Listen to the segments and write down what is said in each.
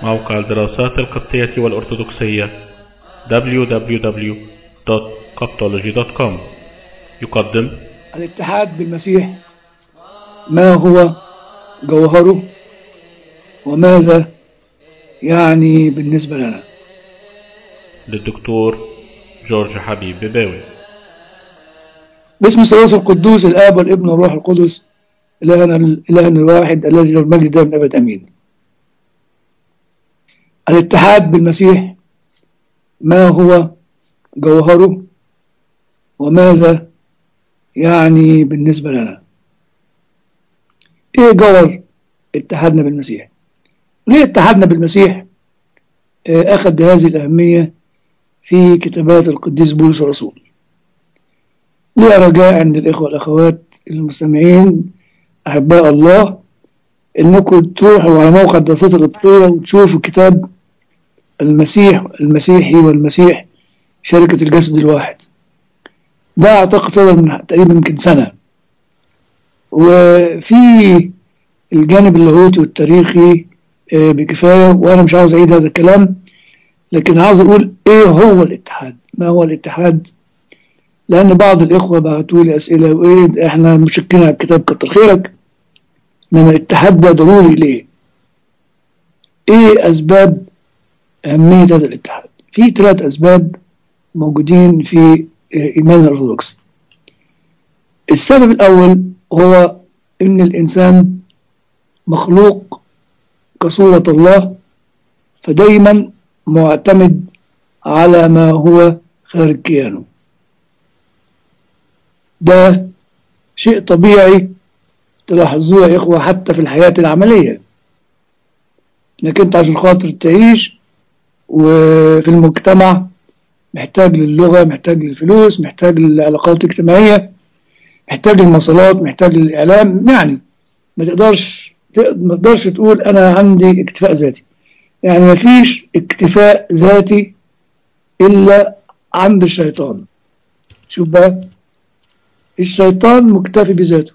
موقع الدراسات القبطية والأرثوذكسية www.coptology.com يقدم الاتحاد بالمسيح، ما هو جوهره وماذا يعني بالنسبة لنا؟ للدكتور جورج حبيب بباوي. باسم الثالوث القدوس الآب والابن والروح القدس، إلهنا الواحد الذي له المجد دائما أبد أمين. الاتحاد بالمسيح، ما هو جوهره وماذا يعني بالنسبة لنا؟ إيه جوهر اتحادنا بالمسيح؟ ليه اتحادنا بالمسيح أخذ هذه الأهمية في كتابات القديس بولس الرسول؟ ليه رجاء عند الإخوة والأخوات المستمعين أحباء الله إنكم تروحوا على موقع الدراسات القبطية وتشوفوا كتاب المسيحي والمسيح شركة الجسد الواحد. ده أعتقد صدر من تقريبا يمكن سنة، وفي الجانب اللاهوتي والتاريخي بكفاية، وأنا مش عاوز أعيد هذا الكلام، لكن عاوز أقول إيه هو الاتحاد، ما هو الاتحاد، لأن بعض الإخوة بعتوا لي أسئلة وإيه إحنا مشكلين على الكتاب كتر خيرك، إنما الاتحاد ده ضروري ليه؟ إيه أسباب أهمية هذا الاتحاد؟ في 3 أسباب موجودين في إيمان الأرثوذكس. السبب الأول هو إن الإنسان مخلوق كصورة الله، فدايما معتمد على ما هو خارج كيانه. ده شيء طبيعي تلاحظوه يا إخوة حتى في الحياة العملية، إنك أنت عشان خاطر تعيش وفي المجتمع محتاج للغة، محتاج للفلوس، محتاج للعلاقات الاجتماعية، محتاج للمواصلات، محتاج للإعلام. يعني ما تقدرش تقول أنا عندي اكتفاء ذاتي. يعني ما فيش اكتفاء ذاتي إلا عند الشيطان. شوف بقى، الشيطان مكتفي بذاته،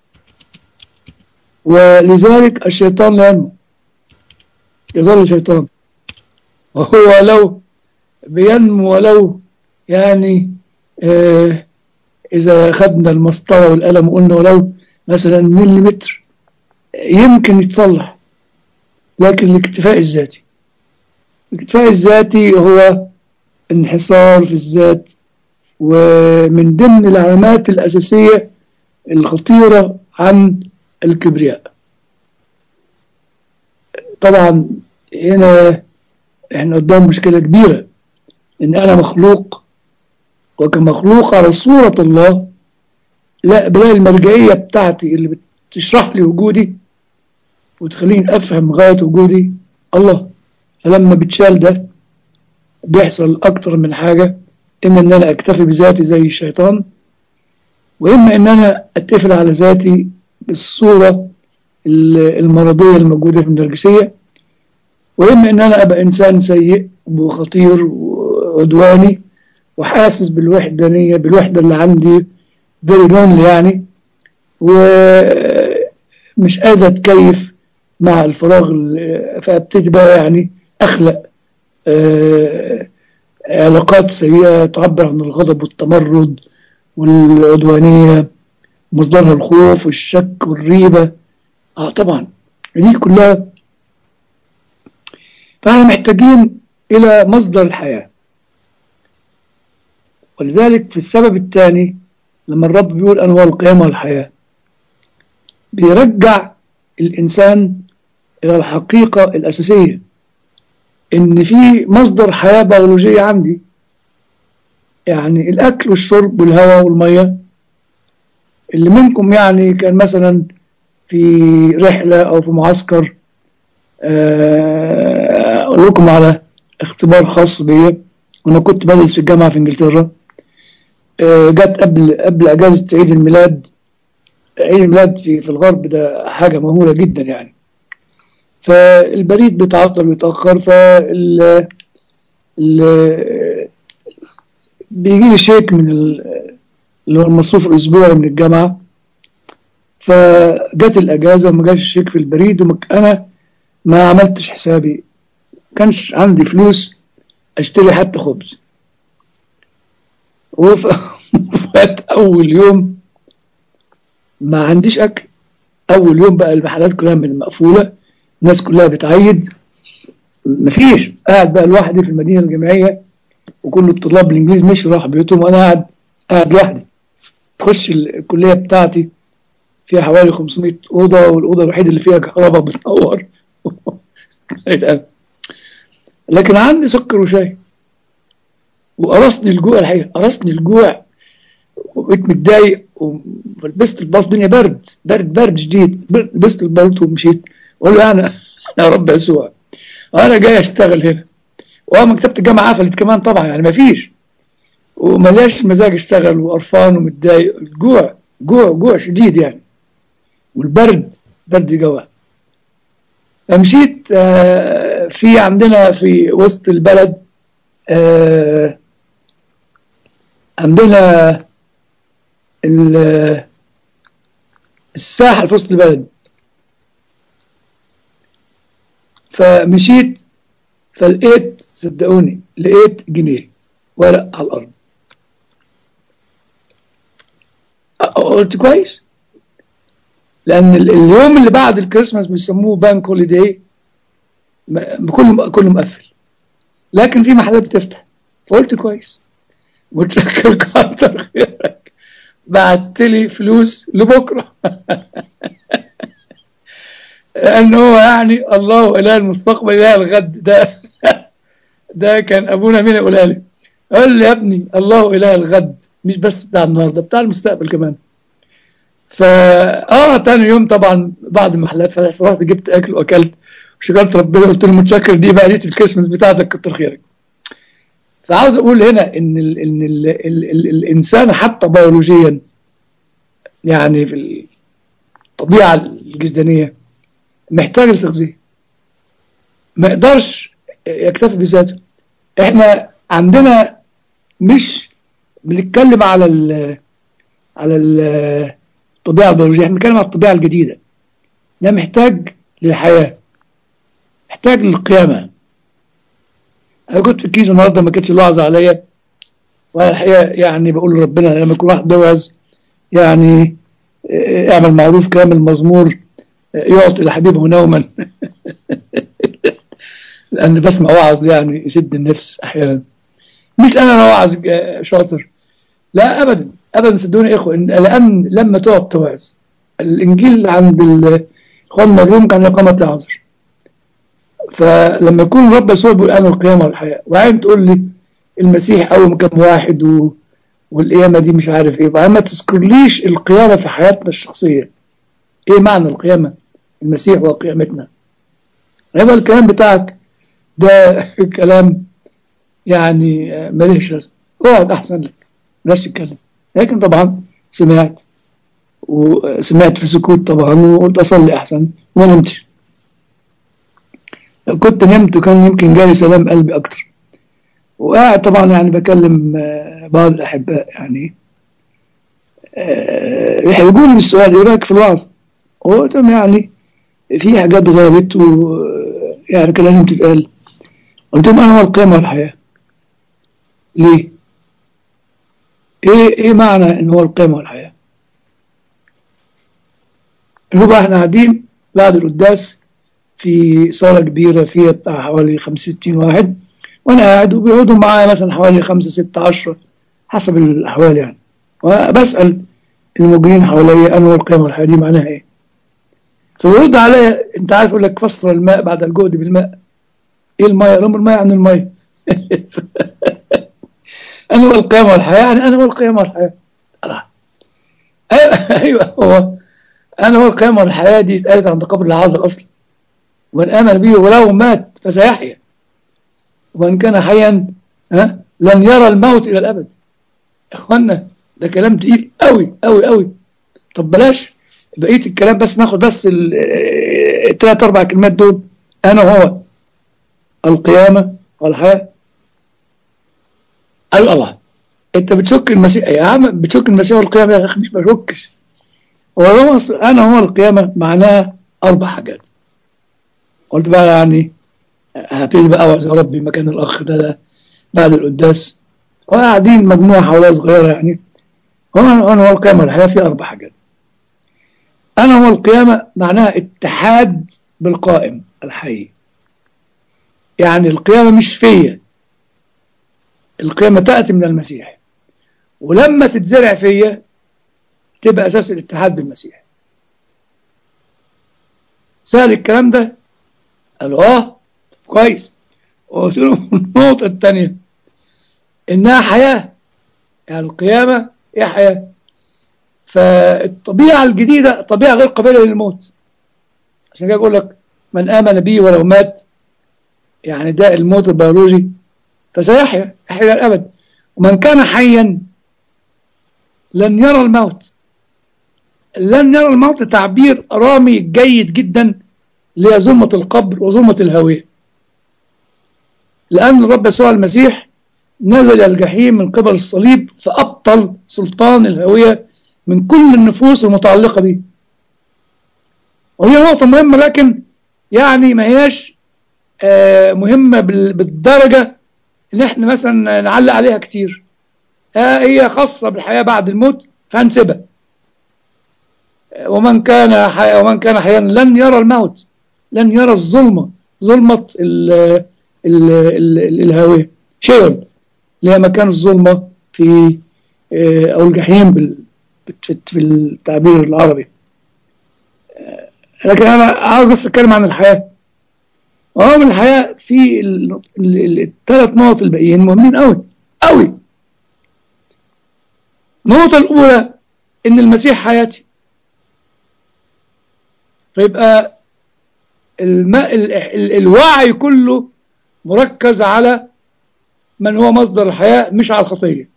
ولذلك الشيطان لا ينمو، يظل شيطان، وهو لو بينمو ولو يعني إذا أخذنا المسطرة والقلم وقلنا ولو مثلا مليمتر يمكن يتصلح. لكن الاكتفاء الذاتي هو انحصار في الذات، ومن ضمن العلامات الأساسية الخطيرة عن الكبرياء. طبعا هنا احنا قدام مشكلة كبيرة، ان انا مخلوق، وكمخلوق على صورة الله لا بلاقي المرجعية بتاعتي اللي بتشرح لي وجودي وتخليني افهم غاية وجودي الله. فلما بتشال ده بيحصل اكتر من حاجة، اما ان انا اكتفي بذاتي زي الشيطان، واما ان انا اتقفل على ذاتي بالصورة المرضية الموجودة في النرجسية، واما ان انا ابقى انسان سيء وخطير وعدواني وحاسس بالوحدة اللي عندي very lonely يعني، ومش قادر اتكيف مع الفراغ. فابتدي بقى يعني اخلق علاقات سيئة تعبر عن الغضب والتمرد والعدوانية، مصدرها الخوف والشك والريبة. طبعا دي كلها، فاحنا محتاجين الى مصدر الحياة. ولذلك في السبب الثاني لما الرب بيقول أنا هو القيامة والحياة، بيرجع الإنسان إلى الحقيقة الأساسية، إن في مصدر حياة بيولوجية عندي، يعني الأكل والشرب والهواء والمية. اللي منكم يعني كان مثلا في رحلة أو في معسكر، أقول لكم على اختبار خاص بي. وأنا كنت بدرس في الجامعة في إنجلترا، جت قبل أجازة عيد الميلاد. عيد الميلاد في الغرب ده حاجة مهولة جدا يعني، فالبريد بيتعطل ويتأخر، بيجي لي شيك من اللي هو المصروف الأسبوعي من الجامعة، فجت الأجازة وما جاش الشيك في البريد، أنا ما عملتش حسابي كانش عندي فلوس اشتري حتى خبز. وفات اول يوم ما عنديش اكل. اول يوم بقى المحلات كلها من مقفوله، الناس كلها بتعيد، مفيش. قاعد بقى لوحدي في المدينه الجامعيه، وكل الطلاب الانجليز مشوا راحوا بيوتهم، وانا قاعد لوحدي. تخش الكليه بتاعتي فيها حوالي 500 اوضه، والاوضه الوحيده اللي فيها كهرباء بتنور. لكن عندي سكر وشاي. وقرصني الجوع، الحقيقه قرصني الجوع، وبقيت متضايق، ولبست البلطو. الدنيا برد شديد. لبست البلطو ومشيت، واقول له انا يا رب يسوع انا جاي اشتغل هنا. مكتبه الجامعه قفلت كمان طبعا، يعني ما فيش، وملياش مزاج اشتغل، وقرفان ومتضايق. الجوع جوع شديد يعني، والبرد برد جوع. فمشيت في عندنا في وسط البلد عندنا الساحة في وسط البلد. فمشيت، فلقيت، صدقوني لقيت جنيه ورق على الأرض. قلت كويس، لأن اليوم اللي بعد الكريسماس بيسموه بانك هوليداي، كله مقفل، لكن في محلات بتفتح. فقلت كويس، متشكر كتر خيرك، بعت لي فلوس لبكره. لأنه هو يعني الله إله المستقبل إله الغد ده. ده كان أبونا مين يقولها لي، قال لي يا ابني الله إله الغد، مش بس بتاع النهارده، بتاع المستقبل كمان. تاني يوم طبعا بعد المحلات فتحت، رحت جبت أكل وأكلت وشكرت ربنا، قلت له متشكر، دي بقى ليله الكريسماس بتاعتك، كتر خيرك. فعاوز أقول هنا إن الإنسان حتى بيولوجيا، يعني في الطبيعة الجسدانية، محتاج التغذية، ما يقدرش يكتفي بذاته. احنا عندنا مش بنتكلم على الطبيعة البيولوجية، احنا بنتكلم على الطبيعة الجديدة. ده محتاج للحياة، محتاج للقيامة. انا كنت في الكيس النهارده، ما كانتش الوعظة عليا، وانا الحقيقة يعني بقول لربنا لما يكون واحد بيوعظ يعني اعمل معروف كلام المزمور، يعطي لحبيبه نوما. لأن بسمع وعظ يعني يسد النفس أحيانا. مش أنا وعظ شاطر، لا أبدا أبدا، صدقوني يا إخوة، لأن لما تقعد توعظ، الإنجيل عند إخوان مريم كان إقامة لعازر. فلما يكون رب يسوع بيقول أنا القيامة والحياة، وعين تقول لي المسيح قوم كم واحد والقيامة دي مش عارف إيه، وعين ما تذكرليش القيامة في حياتنا الشخصية. إيه معنى القيامة؟ المسيح هو قيامتنا. هذا الكلام بتاعك ده كلام يعني ماليش لازمه، اقعد احسن لك، بلاش تتكلم. لكن طبعا سمعت في سكوت طبعا، وقلت اصلي احسن، وما نمتش. لو كنت نمت كان يمكن جالي سلام قلبي اكتر. وقاعد طبعا يعني بكلم بعض الاحباء، يعني يحرجوني بالسؤال ايه رايك في الوعظ؟ قلت لهم يعني في حاجات غابت، ويعني كان لازم تتقال. قلت لهم انا هو القيامه والحياه. ليه؟ ايه معنى ان هو القيامه والحياه؟ نبقى احنا قاعدين بعد القداس في صالة كبيرة فيها بتاع حوالي 65 واحد، وانا قاعد وبيقعدوا معايا مثلا حوالي 5 6 10 حسب الاحوال يعني. وبسأل الموجودين حواليا انا والقيامة والحياة دي معناها ايه؟ فيرد عليا، انت عارف، يقول لك فسر الماء بعد الجهد بالماء. ايه الماء؟ الامر الماء عن الماء. انا والقيامة والحياة يعني انا والقيامة والحياة. ايوه هو انا هو القيامة والحياة دي اتقالت عند قبر العازر اصلا. ومن آمن به ولو مات فسيحيا، ومن كان حيا لن يرى الموت إلى الأبد. إخوانا ده كلام تقيل قوي قوي قوي. طب بلاش بقية الكلام، بس ناخد بس الثلاث أربع كلمات دول، أنا هو القيامة والحياة. قال الله، أنت بتشك المسيح يا عم، بتشك المسيح والقيامة يا أخي؟ مش بشكش. هو أنا هو القيامة معناها 4 حاجات. قلت بقى يعني هبتدي بقى أوعظ يا ربي مكان الأخ ده بعد القداس، وقاعدين مجموعة حوالي صغيرة يعني. أنا هو القيامة الحياة في 4 حاجات. أنا هو القيامة معناها اتحاد بالقائم الحي، يعني القيامة مش فيا، القيامة تأتي من المسيح، ولما تتزرع فيا تبقى أساس الاتحاد بالمسيح. سهل الكلام ده؟ قالوا كويس. وقلت لهم النقطة الثانية إنها حياة، يعني القيامة هي حياة. فالطبيعة الجديدة طبيعة غير قابلة للموت، عشان كده بقول لك من آمن بي ولو مات، يعني ده الموت البيولوجي، فسيحيا يحيا الأبد. ومن كان حيا لن يرى الموت. لن يرى الموت تعبير رامي جيد جدا لظلمة القبر وظلمة الهوية، لأن الرب يسوع المسيح نزل الجحيم من قبل الصليب فأبطل سلطان الهوية من كل النفوس المتعلقة به. وهي نقطة مهمة، لكن يعني ما هياش مهمة بالدرجة اللي احنا مثلا نعلق عليها كتير. هي خاصة بالحياة بعد الموت فهنسيبها. ومن كان حيا لن يرى الموت، لن يرى الظلمة، ظلمة الهوية، شيول اللي هي مكان الظلمة في أو الجحيم في التعبير العربي. لكن أنا عاوز بس أتكلم عن الحياة. من الحياة في ال3 نقط الباقيين مهمين أوي أوي. النقطة الأولى إن المسيح حياتي، فيبقى الوعي كله مركز على من هو مصدر الحياة مش على الخطية.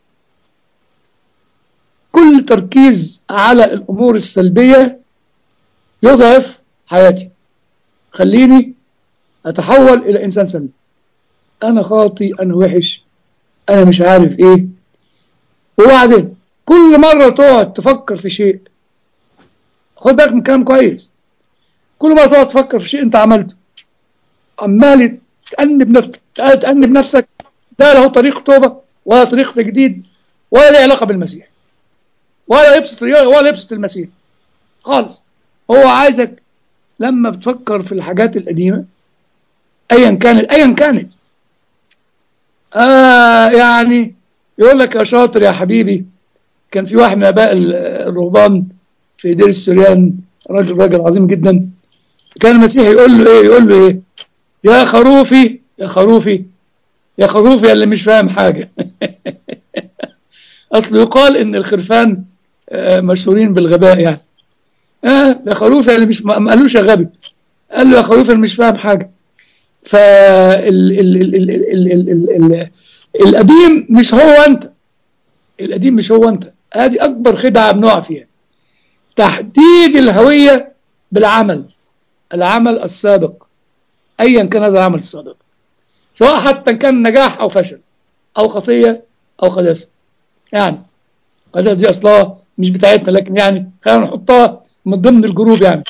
كل تركيز على الأمور السلبية يضعف حياتي، خليني أتحول إلى إنسان سلبي. أنا خاطي، أنا وحش، أنا مش عارف إيه. وبعدين كل مرة تقعد تفكر في شيء، خد بالك من كلام كويس، كل مرة تقعد تفكر في شيء أنت عملته عمال تأنب نفسك، ده له طريق توبة ولا طريق تجديد ولا له علاقة بالمسيح، ولا يبسط المسيح خالص. هو عايزك لما بتفكر في الحاجات القديمة أيا كانت يعني يقول لك يا شاطر يا حبيبي. كان في واحد من آباء الرهبان في دير السريان، راجل عظيم جدا. كان المسيح يقول له إيه؟ يا خروفي يا خروفي يا خروفي اللي مش فاهم حاجة. أصل يقال إن الخرفان مشهورين بالغباء يعني. يا خروفي اللي مش، ما قالوش يا غبي، قال له يا خروفي اللي مش فاهم حاجة. القديم مش هو أنت، القديم مش هو أنت. هذه أكبر خدعة بنقع فيها، تحديد الهوية بالعمل، العمل السابق، أيا كان هذا العمل السابق، سواء حتى كان نجاح أو فشل أو خطية أو قداسة. يعني القداسة دي أصلها مش بتاعتنا، لكن يعني خلينا نحطها من ضمن الجروب يعني.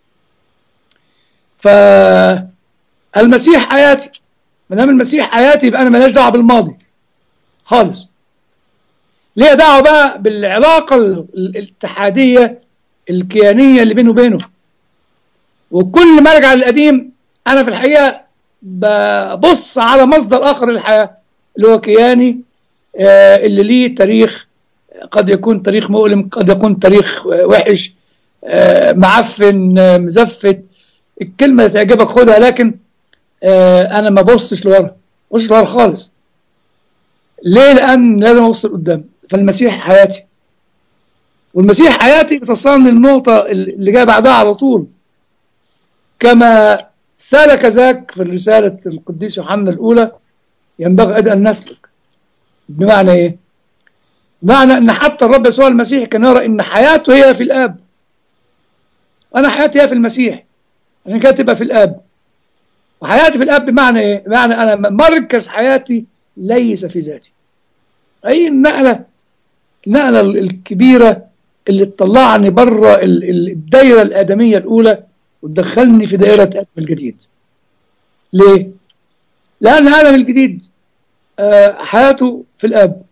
فالمسيح حياتي، ما دام المسيح حياتي يبقى أنا ماليش دعوة بالماضي خالص، ليه دعوة بقى بالعلاقة الاتحادية الكيانية اللي بينه وبينه. وكل ما ارجع للقديم انا في الحقيقة ببص على مصدر اخر للحياة اللي هو كياني، اللي ليه تاريخ، قد يكون تاريخ مؤلم، قد يكون تاريخ وحش، معفن، مزفت، الكلمة اللي تعجبك خدها، لكن انا ما ببصش لورا خالص. ليه؟ لان لازم ابص لقدام. فالمسيح حياتي، والمسيح حياتي بتصلني النقطة اللي جايه بعدها على طول. كما سلك ذاك في رسالة القديس يوحنا الأولى ينبغي أن نسلك. بمعنى إيه؟ بمعنى أن حتى الرب يسوع المسيح كان يرى أن حياته هي في الآب، وأنا حياتي هي في المسيح، عشان كده تبقى في الآب. وحياتي في الآب بمعنى إيه؟ بمعنى أنا مركز حياتي ليس في ذاتي. أي النقلة الكبيرة اللي تطلعني بره الدائرة الآدمية الأولى وتدخلني في دائرة آدم الجديد. ليه؟ لأن آدم الجديد حياته في الآب،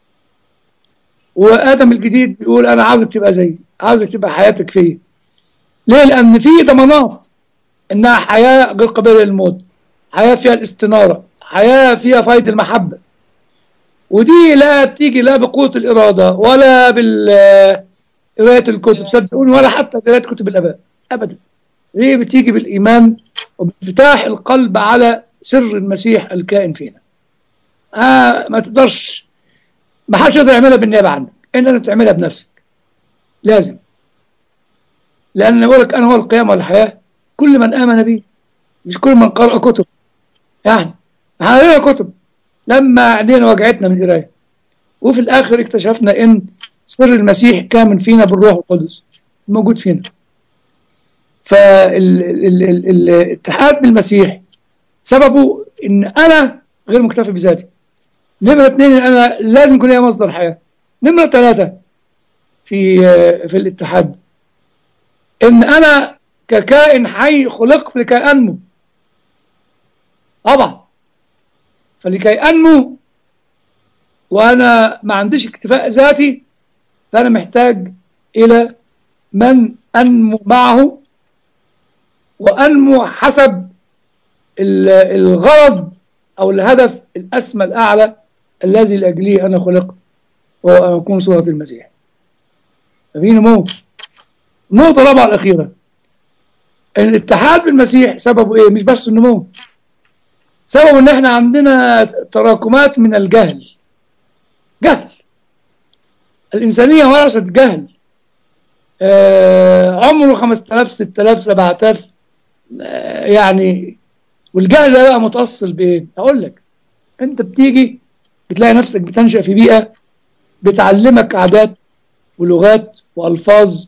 وآدم الجديد بيقول أنا عاوزك تبقى زيي، عاوزك تبقى حياتك فيا. ليه؟ لأن في ضمانات إنها حياة غير قابلة للموت، حياة فيها الاستنارة، حياة فيها فايد المحبة. ودي لا تيجي لا بقوة الإرادة ولا قراية الكتب، صدقوني، ولا حتى قراية كتب الآباء أبدا. هي بتيجي بالإيمان وبانفتاح القلب على سر المسيح الكائن فينا. ما تقدرش، ما حدش يقدر يعملها بالنيابة عنك، انت تعملها بنفسك لازم. لان أنا بقول لك انا هو القيامة والحياة، كل من امن بي، مش كل من قرأ كتب. يعني قرأنا كتب لما عينينا وجعتنا من القراية، وفي الاخر اكتشفنا ان سر المسيح كامن فينا بالروح القدس موجود فينا. فالاتحاد بالمسيح سببه ان انا غير مكتفي بذاتي. نمرة 2، انا لازم يكون لي مصدر حياة. نمرة 3 في الاتحاد، ان انا ككائن حي خلقت لكي انمو. طبعا، فلكي انمو وانا ما عنديش اكتفاء ذاتي، فانا محتاج الى من انمو معه، وانمو حسب الغرض او الهدف الاسمى الاعلى الذي لاجله انا خلقت، وهو ان اكون صورة المسيح. ففي نمو. النقطة الرابعة الأخيرة، الاتحاد بالمسيح سببه إيه؟ مش بس النمو، سببه إن إحنا عندنا تراكمات من الجهل. جهل، الإنسانية ورثت جهل عمره 5000 6000 7000 يعني. والجهل ده بقى متأصل بإيه؟ أقول لك، أنت بتيجي بتلاقي نفسك بتنشأ في بيئة بتعلمك عادات ولغات وألفاظ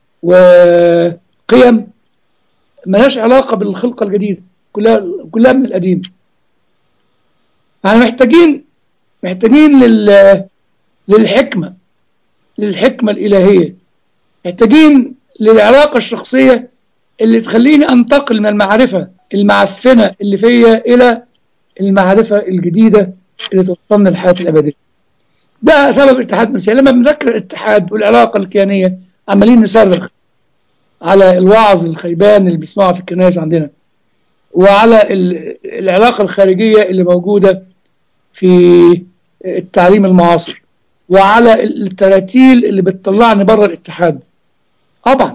وقيم ملهاش علاقة بالخلقة الجديدة، كلها من القديم. احنا محتاجين للحكمة، للحكمة الإلهية، محتاجين للعلاقة الشخصية اللي تخليني أنتقل من المعرفة المعفنة اللي فيا إلى المعرفة الجديدة اللي توصلنا للحياة الأبدية. ده سبب اتحاد المسيح. لما بنذكر الاتحاد والعلاقة الكيانية عمالين نصرخ على الوعظ الخيبان اللي بيسمعوا في الكنائس عندنا، وعلى العلاقة الخارجية اللي موجودة في التعليم المعاصر، وعلى التراتيل اللي بتطلعني بره الاتحاد. طبعا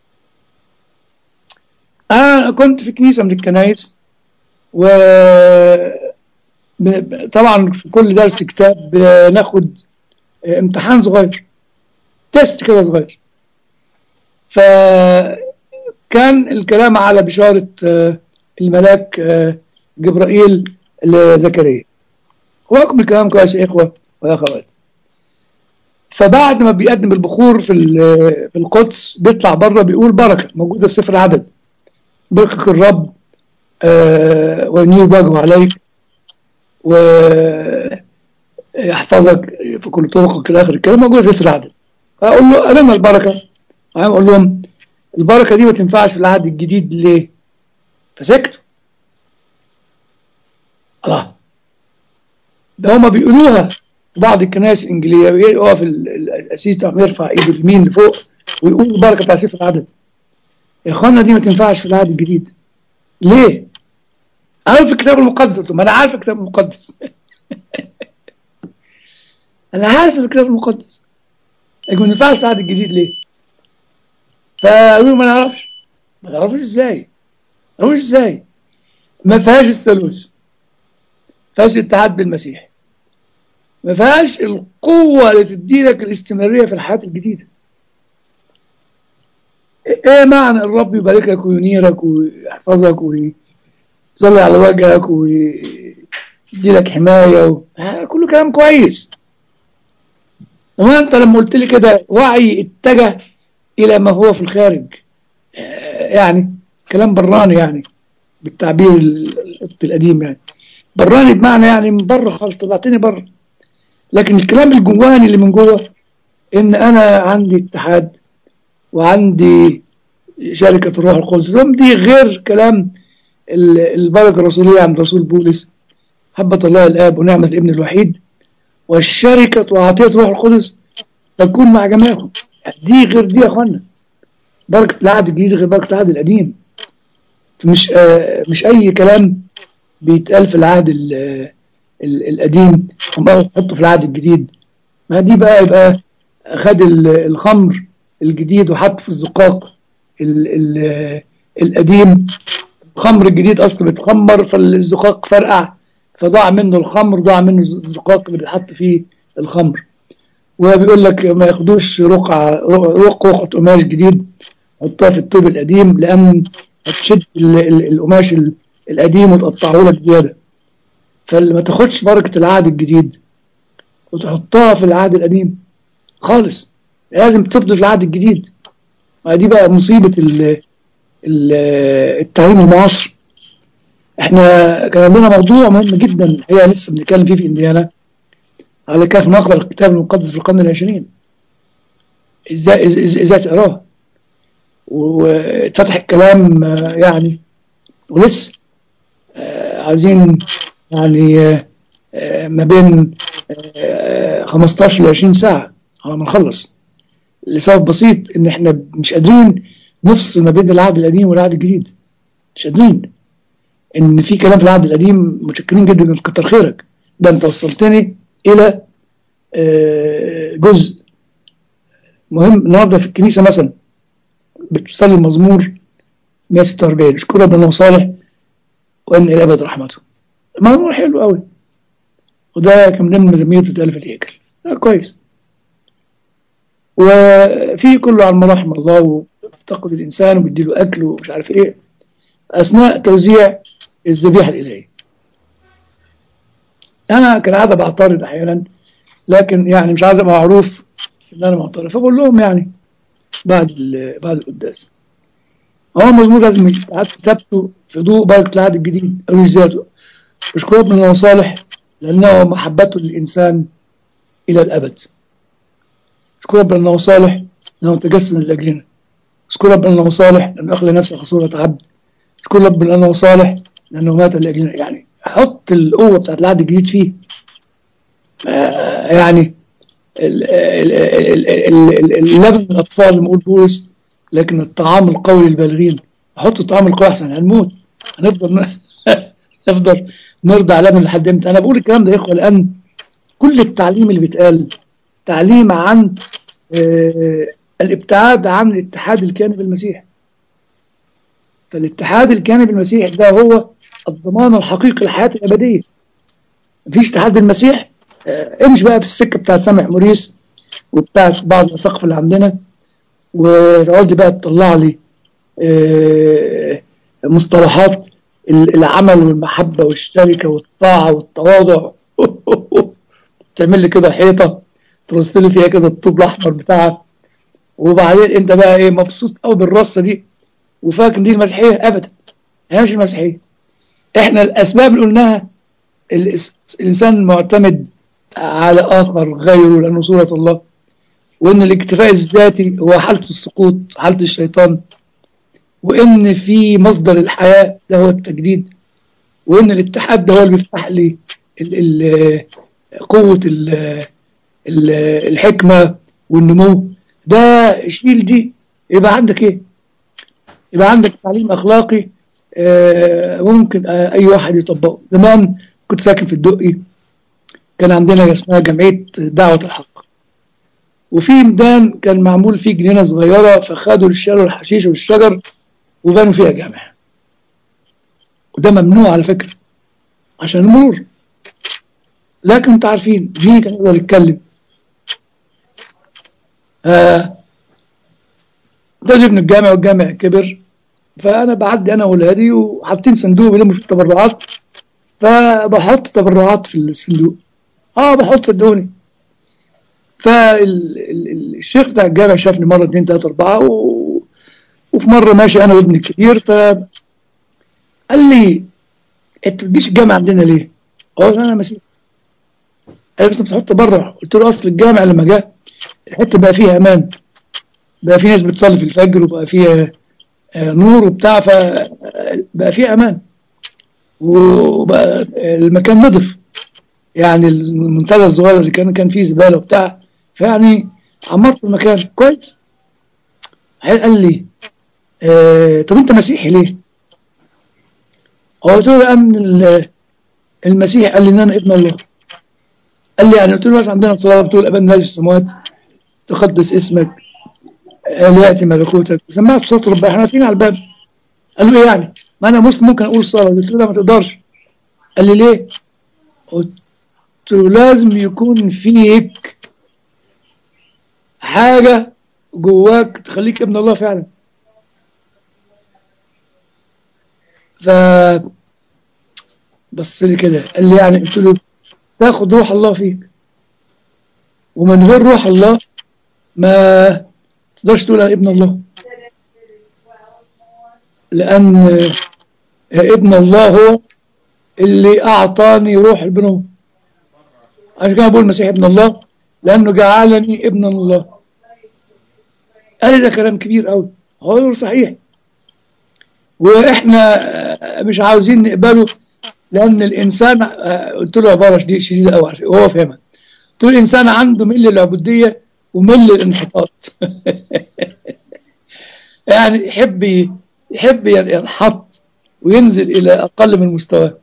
انا كنت في كنيسة من الكنائس، و طبعا في كل درس كتاب بناخد امتحان صغير، تيست كده صغير. فكان الكلام على بشارة الملاك جبرائيل لزكريا. واكم الكلام كويس يا اخوة ويا اخوات. فبعد ما بيقدم البخور في القدس، بيطلع بره بيقول بركة موجودة في سفر العدد: بركك الرب وينير وجهه عليك ويحفظك في كل طرقك إلى آخر الكلام، موجود في سفر العدد. فأقول له ألم البركة؟ أقول لهم البركة دي ما تنفعش في العهد الجديد ليه؟ فسكتوا. الله، ده هما بيقولوها في بعض الكنائس الإنجيلية، يقف القسيس يرفع إيده اليمين لفوق ويقول البركة بتاع سفر العدد. يا إخوانا دي ما تنفعش في العهد الجديد. ليه؟ عارف الكتاب المقدس؟ ما أنا عارف الكتاب المقدس. أنا عارف الكتاب المقدس، لكن ما ينفعش في العهد الجديد ليه؟ فقالوا ما نعرفش. ما نعرفش ازاي؟ ما نعرفش ازاي؟ ما فيهاش الثالوث، ما فيهاش الاتحاد بالمسيح، ما فيهاش القوة اللي تدي لك الاستمرارية في الحياة الجديدة. ايه معنى الرب يباركك وينيرك ويحفظك ويصلي على وجهك ويدي لك حماية كله كلام كويس. وما انت لما قلت لي كده وعي اتجه الى ما هو في الخارج، يعني كلام براني، يعني بالتعبير القديم، يعني براني بمعنى يعني من بره خالص، طلعتني بره. لكن الكلام الجواني اللي من جوه ان انا عندي اتحاد وعندي شركة الروح القدس، دي غير كلام البركة الرسولية عند رسول بولس محبة الله الآب ونعمة الابن الوحيد والشركة وعطية روح القدس تكون مع جميعكم. دي غير دي يا اخوانا، بركة العهد الجديد غير بركة العهد القديم. مش أي كلام بيتقال في العهد القديم وبقى تحطه في العهد الجديد. ما دي بقى يبقى خد الخمر الجديد وحط في الزقاق القديم. الخمر الجديد أصله بيتخمر فالزقاق فرقع، فضاع منه الخمر، ضاع منه الزقاق اللي بيتحط فيه الخمر. وبيقول لك ما ياخدوش رقعة قماش جديد حطها في الثوب القديم، لأن هتشد القماش القديم وتقطعه لك زيادة. فما تاخدش بركة العهد الجديد وتحطها في العهد القديم خالص، لازم تفضل في العهد الجديد. دي بقى مصيبة التعليم المعاصر. احنا كان عندنا موضوع مهم جدا الحقيقة لسه بنتكلم فيه في انديانا، على كيف نقرأ الكتاب المقدس في القرن العشرين، ازاي تقراه. واتفتح الكلام يعني، ولسه عايزين يعني ما بين 15 ل 20 ساعة على ما نخلص، لسبب بسيط ان احنا مش قادرين نفصل ما بين العهد القديم والعهد الجديد. مش قادرين. ان في كلام في العهد القديم متشكرين جدا، كتر خيرك، ده انت وصلتني الى جزء مهم. النهارده في الكنيسة مثلا بتصلي المزمور 146 اشكر ربنا صالح وان الى ابد رحمته. المزمور حلو قوي، وده كان من ضمن المزامير اللي بتتقال في الهيكل. كويس. وفي كله عن مراحم الله ويفتقد الانسان وبيديله اكل ومش عارف ايه اثناء توزيع الذبيحه الالهيه. انا كالعاده بعترض احيانا، لكن يعني مش عايز ابقى معروف ان انا معترض، فبقول لهم يعني بعد القداس هو المزمور لازم يتعاد كتابته في ضوء بركه العهد الجديد او ذاته. اشكر ربنا انه صالح لانه محبته للانسان الى الابد. اشكر ربنا انه صالح لانه تجسد لاجلنا. اشكر ربنا انه صالح لانه اخلى نفسه على صوره عبد. اشكر ربنا انه صالح لانه مات لاجلنا. يعني حط القوه بتاعت العهد الجديد فيه. يعني اللبن الاطفال زي ما بيقول بولس، لكن الطعام القوي للبالغين. حط الطعام القوي احسن، هنموت، هنفضل نفضل نرضع لبن لحد امتى؟ انا بقول الكلام ده يا اخوه لان كل التعليم اللي بيتقال تعليم عن الابتعاد عن الاتحاد الكامل بالمسيح. فالاتحاد الكامل بالمسيح ده هو الضمان الحقيقي للحياة الأبدية. مفيش اتحاد بالمسيح امشي بقى في السكة بتاعت سامح موريس وبتاعت بعض الأساقفة اللي عندنا، وتقعد بقى تطلع لي مصطلحات العمل والمحبة والشركة والطاعة والتواضع تعمل لي كده حيطة ترص لي فيها كده الطوب الأحمر بتاعك، وبعدين انت بقى ايه مبسوط قوي بالرصة دي وفاكر دي المسيحية. أبدا، هي مش المسيحية. احنا الأسباب اللي قلناها الإنسان معتمد على آخر غيره لأنه صورة الله، وإن الاكتفاء الذاتي هو حالة السقوط، حالة الشيطان، وإن في مصدر الحياة ده هو التجديد، وإن الاتحاد ده هو اللي بيفتح لي قوة الحكمة والنمو. ده شيل دي يبقى عندك إيه؟ يبقى عندك تعليم أخلاقي ممكن أي واحد يطبقه. زمان كنت ساكن في الدقي، كان عندنا اسمها جمعية دعوة الحق، وفي ميدان كان معمول فيه جنينة صغيرة، فخدوا شالوا الحشيش والشجر وبنوا فيها جامع. وده ممنوع على فكرة عشان المرور، لكن انتوا عارفين مين كان يقدر يتكلم؟ ده جبنا الجامع والجامع كبر، فأنا بعدي أنا وولادي وحاطين صندوق بيلموا فيه التبرعات، فبحط تبرعات في الصندوق. بحط صدقوني. فالشيخ بتاع الجامع شافني مرة 2 3 4 وفي مرة ماشي أنا وابني الكبير، فقال لي أنت بتجيش الجامع عندنا ليه؟ قلت أنا مسيح. قال بس بتحط تبرع. قلت له أصل الجامع لما جه الحتة بقى فيها أمان، بقى في ناس بتصلي في الفجر وبقى فيها نور وبتاع، فبقى فيها أمان، وبقى المكان نضف، يعني المنتدى الصغير اللي كان فيه زبالة وبتاع، فيعني عمرت المكان كويس. قال لي طب انت مسيحي ليه؟ هو قلت له لأن المسيح قال لي ان انا ابن الله. قال لي يعني، قلت له بس عندنا صلاة بتقول ابانا الذي في السماوات تقدس اسمك، ليأتي ملكوتك، سمعت صوت ربنا احنا واقفين على الباب. قال له ايه يعني؟ ما انا مسلم ممكن اقول صلاة. قلت له لا ما تقدرش. قال لي ليه؟ قلت له لازم يكون فيك حاجة جواك تخليك ابن الله فعلا. ف بص لي كده قال لي يعني، قلت له تاخد روح الله فيك، ومن غير روح الله ما تقدرش تقول انا ابن الله، لان ابن الله هو اللي اعطاني روح البنوة. عشان كده بقول المسيح ابن الله، لانه جعلني ابن الله. قال لي ده كلام كبير قوي. هو صحيح، واحنا مش عاوزين نقبله، لان الانسان قلت له عباره شديده قوي وهو فاهمها. قلت له الانسان عنده ميل للعبوديه وميل للانحطاط. يعني يحب ينحط وينزل الى اقل من مستواه.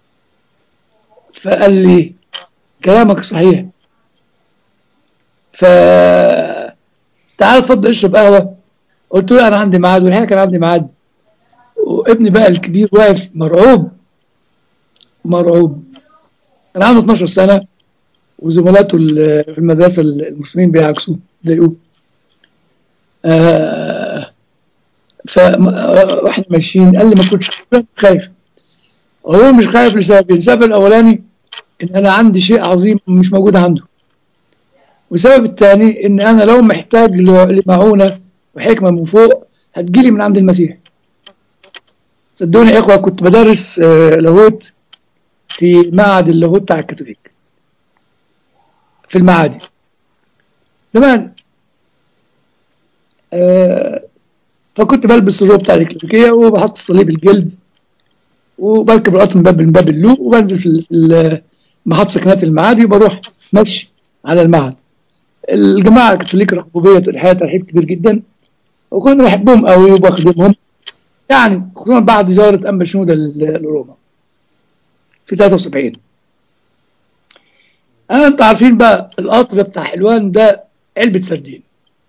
فقال لي كلامك صحيح، فتعال اتفضل اشرب قهوه. قلت له انا عندي ميعاد، والحقيقه كان عندي ميعاد، وابني بقى الكبير واقف مرعوب مرعوب. كان عنده 12 سنه، وزملاته في المدرسه المسلمين بيعكسوه ضايقوه. فاحنا ماشيين قال لي ما كنتش خايف. هو مش خايف لسببين. السبب الاولاني ان انا عندي شيء عظيم مش موجود عنده، والسبب الثاني ان انا لو محتاج لمعونه وحكمه من فوق هتجيلي من عند المسيح. صدقوني يا اخوه، كنت بدرس لاهوت في معهد اللاهوت بتاع الكاثوليك في المعادي زمان. فكنت بلبس الروب بتاع الكلاسيكيه وبحط صليب الجلد، وبركب القطر من باب اللوق، وبنزل في محطة سكنات المعادي، وبروح مشي على المعهد. الجماعة الكاثوليك رحبوا بيا الحقيقة ترحيب كبير جدا، وكنت بحبهم قوي وبخدمهم، يعني خصوصا بعد زيارة أنبا شنودة لروما في 73. انتوا عارفين بقى القطر بتاع حلوان ده علبة سردين.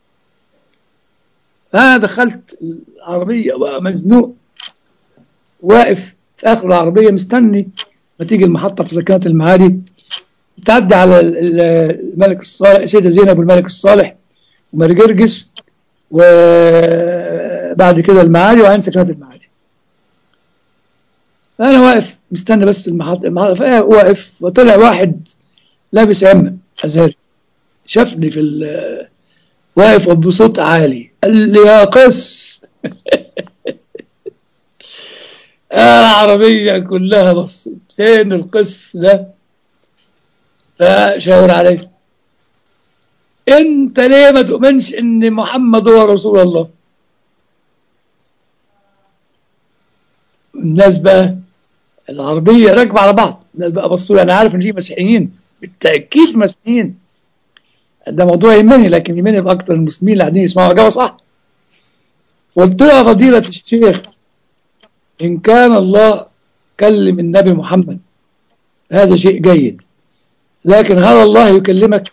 فأنا دخلت العربية بقى مزنوق، واقف في آخر العربية مستني ما تيجي المحطة في سكنات المعادي، تعدي على الملك الصالح سيدة زينب والملك الصالح ومرجرجس، وبعد كده المعادي، وعين سكنات المعادي. فأنا واقف مستني بس المحطة فأنا واقف، وطلع واحد لابس عمة أزهري، شافني واقف بصوت عالي، قال لي يا قس. العربية كلها بصت فين القس ده، فشاور عليه، انت ليه ما تؤمنش ان محمد هو رسول الله؟ الناس بقى العربية راكبة على بعض، الناس بقى بصوا لي، انا عارف ان في مسيحيين بالتأكيد مسيحيين، ده موضوع يهمني، لكن يهمني اكتر المسلمين اللي قاعدين يسمعوا اجابة صح. قلت له فضيلة الشيخ، ان كان الله كلم النبي محمد هذا شيء جيد، لكن هل الله يكلمك؟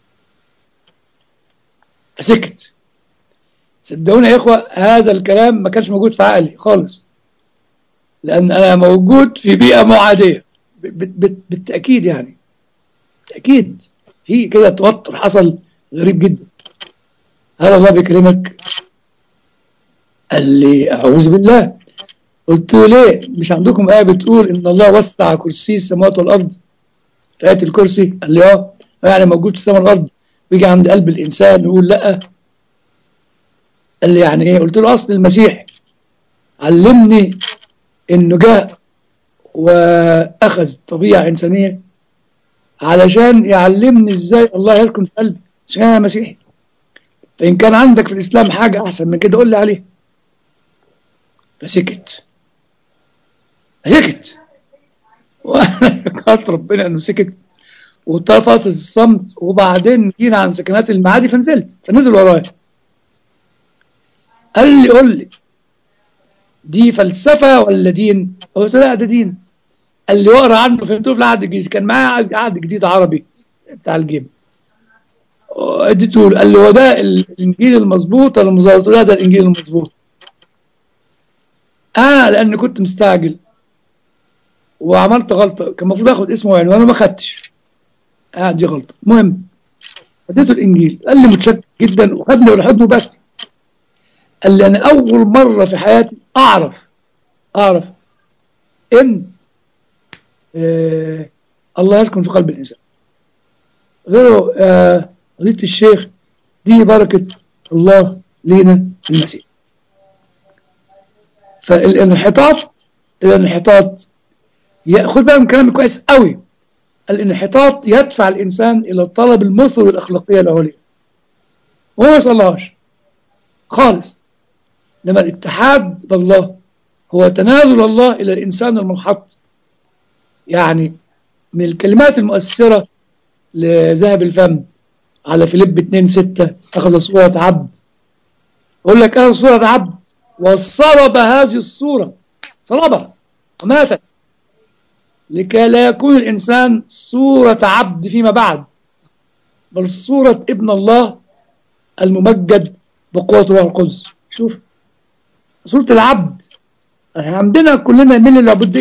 سكت. صدقوني يا إخوة، هذا الكلام ما كانش موجود في عقلي خالص، لأن أنا موجود في بيئة معادية بالتأكيد، يعني بالتأكيد في كده توتر حصل غريب جدا. هل الله بيكلمك؟ قال لي أعوذ بالله. قلت له ليه؟ مش عندكم آية بتقول إن الله وسع كرسي السماوات والأرض في آية الكرسي؟ قال لي يعني موجود في السماء والأرض، بيجي عند قلب الإنسان يقول لأ. قال لي يعني إيه؟ قلت له أصل المسيح علمني إنه جاء وأخذ طبيعة إنسانية علشان يعلمني إزاي الله يسكن في قلبي، عشان أنا مسيحي. فإن كان عندك في الإسلام حاجة أحسن من كده قول لي عليها. فسكت. وانا شكرت ربنا انه سكت واتفقت الصمت. وبعدين جينا عن سكنات المعادي فنزلت، فنزل ورايا قال لي قول لي دي فلسفة ولا دين؟ قلت له لا ده دين. قال لي واقرا عنه. فهمته في العهد الجديد، كان معايا عهد جديد عربي بتاع الجيب، اديته له. قال لي هو ده الانجيل المظبوط ولا المزور؟ قلت له لا ده الانجيل المظبوط. انا لان كنت مستعجل وعملت غلطه، كان المفروض اخد اسمه وعنوانه ما خدتش. دي غلطه. المهم اديته الانجيل، قال لي متشكر جدا وخدني والحضن وبس. قال لي انا اول مره في حياتي اعرف ان الله يسكن في قلب الانسان. غيره قضيه الشيخ دي بركه الله لينا في المسيح. الانحطاط خد بقى من كلامي كويس قوي. الانحطاط يدفع الانسان الى طلب المثل والاخلاقيه العليا، وهو ما يصلهاش خالص. لما الاتحاد بالله هو تنازل الله الى الانسان المنحط. يعني من الكلمات المؤثره لذهب الفم على فيليب 2:6 اخذ صوره عبد. يقول لك اخذ صوره عبد وصلب هذه الصوره، صلبها وماتت، لكي لا يكون الإنسان صورة عبد فيما بعد، بل صورة ابن الله الممجد بقوة روح القدس. شوف صورة العبد. احنا عندنا كلنا ميل للعبودية،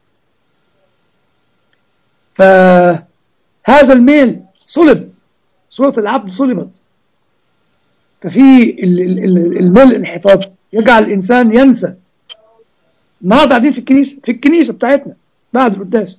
فهذا الميل صلب، صورة العبد صلبت. ففي الميل الانحطاط يجعل الإنسان ينسى. النهارده قاعدين في الكنيسة بتاعتنا بعد القداس،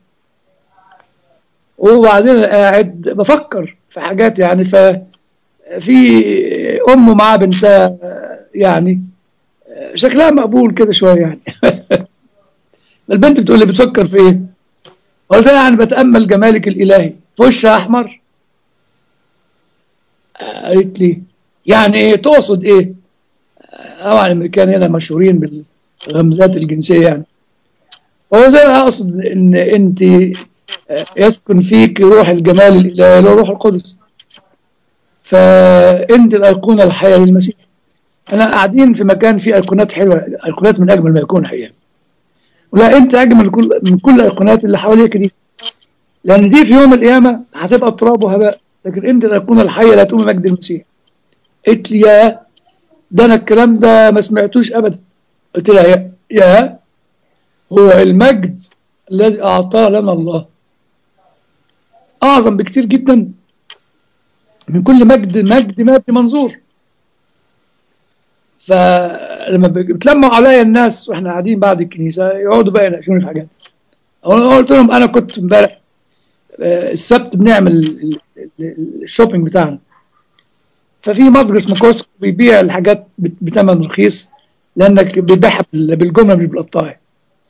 وبعدين قاعد بفكر في حاجات. يعني في أم مع بنتها، يعني شكلها مقبول كده شوية يعني. البنت بتقول لي بتفكر في ايه؟ قلت لها يعني بتأمل جمالك الإلهي. في وشها أحمر. قالت لي يعني ايه تقصد ايه؟ طبعا الأمريكان هنا مشهورين بالغمزات الجنسية يعني. قلت لها أقصد إن أنت يسكن فيك روح الجمال الإلهي اللي هو روح القدس، فأنت الأيقونة الحية للمسيح. أنا قاعدين في مكان فيه أيقونات حلوة، أيقونات من أجمل ما يكون حقيقة. ولا أنت أجمل من كل الأيقونات اللي حواليك دي، لأن دي في يوم القيامة هتبقى تراب وهباء، لكن أنت الأيقونة الحية لا تقوم مجد المسيح. قلت لي يا ده أنا الكلام ده ما سمعتوش أبدا. قلت لها يا هو المجد الذي أعطاه لنا الله أعظم بكتير جدا من كل مجد مادي منظور. فلما بتلموا عليا الناس واحنا قاعدين بعد الكنيسه يقعدوا بقى يناقشوني في حاجات. قلت لهم انا كنت امبارح السبت بنعمل الشوبينج بتاعنا، ففي متجر اسمه كوسكو بيبيع الحاجات بثمن رخيص لانك بيبيعها بالجمله مش بالقطاعي.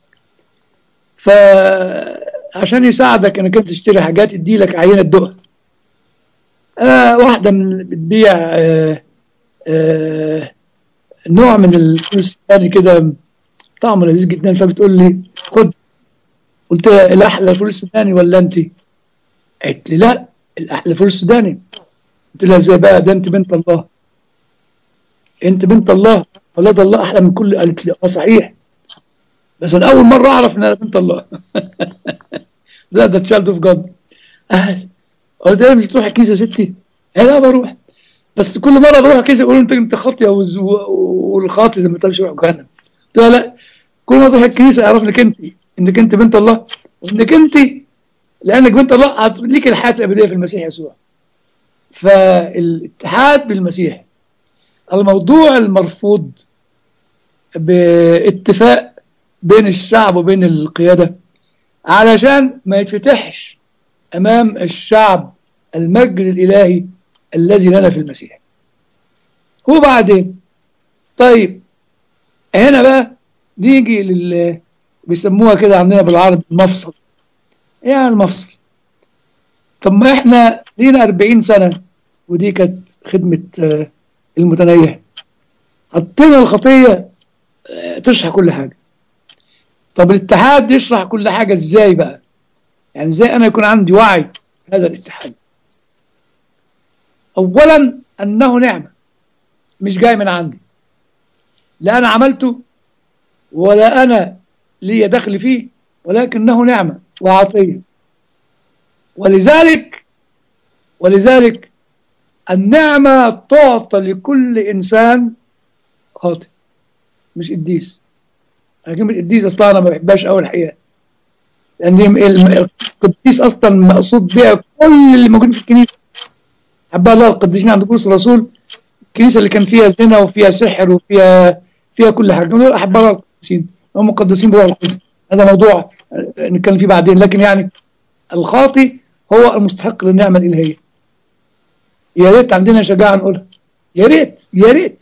فعشان يساعدك انك انت تشتري حاجات يدي لك عينه دقه. واحده من بتبيع نوع من الفول السوداني كده طعمه لذيذ جدا، فبتقول لي خد. قلت لها الاحلى فول السوداني ولا انت؟ قالت لي لا الاحلى فول السوداني. قلت لها ازاي بقى؟ ده انت بنت الله، انت بنت الله، ولاد الله احلى من كل. قالت لي صحيح، بس انا اول مره اعرف ان انا بنت الله. ده تشالد اوف جاد. قلت لها مش تروح الكنيسه يا ستي؟ قالت لا بروح، بس كل مره بروح الكنيسه يقولوا انت خاطيه والخاطي زي ما تمشي يروح جهنم. قلت لها لا، كل ما تروح الكنيسه اعرف انك انت بنت الله، وانك انت لانك بنت الله ليك الحياه الابديه في المسيح يسوع. فالاتحاد بالمسيح الموضوع المرفوض باتفاق بين الشعب وبين القياده علشان ما يتفتحش امام الشعب المجد الالهي الذي لنا في المسيح. وبعدين طيب هنا بقى نيجي بيسموها كده عندنا بالعربي المفصل. ايه يعني المفصل؟ طب ما احنا لينا 40 سنة ودي كانت خدمة المتنيح، حطينا الخطية تشرح كل حاجة. طب الاتحاد يشرح كل حاجة ازاي بقى؟ يعني ازاي انا يكون عندي وعي هذا الاتحاد؟ اولا انه نعمة، مش جاي من عندي، لا انا عملته ولا انا لي دخل فيه، ولكنه نعمة وعطية. ولذلك النعمة تعطى لكل انسان خاطئ، مش قديس. انا كلمة قديس اصلا انا ما بحبهاش قوي الحقيقة، لان القديس اصلا مقصود بها كل اللي موجودين في الكنيسة. حبها الله القديسين عند بولس الرسول، الكنيسة اللي كان فيها زنا وفيها سحر وفيها كل حاجة، دول أحب الله القديسين، هم مقدسين بروح القدس. هذا موضوع نتكلم فيه بعدين. لكن يعني الخاطي هو المستحق للنعمة الإلهية. يا ريت عندنا شجاعة نقولها، يا ريت يا ريت.